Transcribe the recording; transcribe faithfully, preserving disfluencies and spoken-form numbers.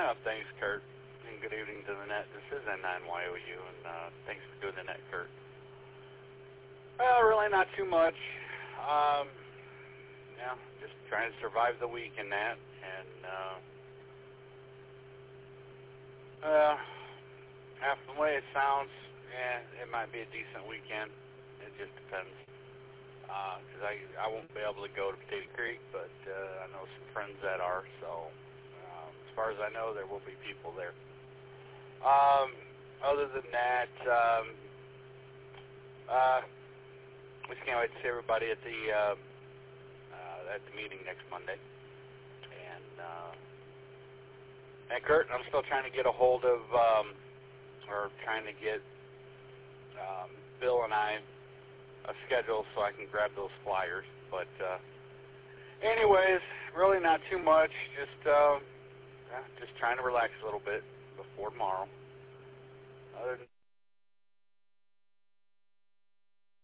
Yeah, thanks, Kurt. And good evening to the net. This is N nine Y O U, and uh, thanks for doing the net, Kurt. Well, really not too much. Um, yeah, just trying to survive the week in that, and uh, uh, half the way it sounds, yeah, it might be a decent weekend. It just depends. Because uh, I, I won't be able to go to Potato Creek, but uh, I know some friends that are, so um, as far as I know, there will be people there. Um, other than that, um, uh, we just can't wait to see everybody at the uh, uh, at the meeting next Monday. And uh, and Kurt, I'm still trying to get a hold of, um, or trying to get um, Bill and I a schedule so I can grab those flyers. But uh, anyways, really not too much. Just uh, just trying to relax a little bit before tomorrow.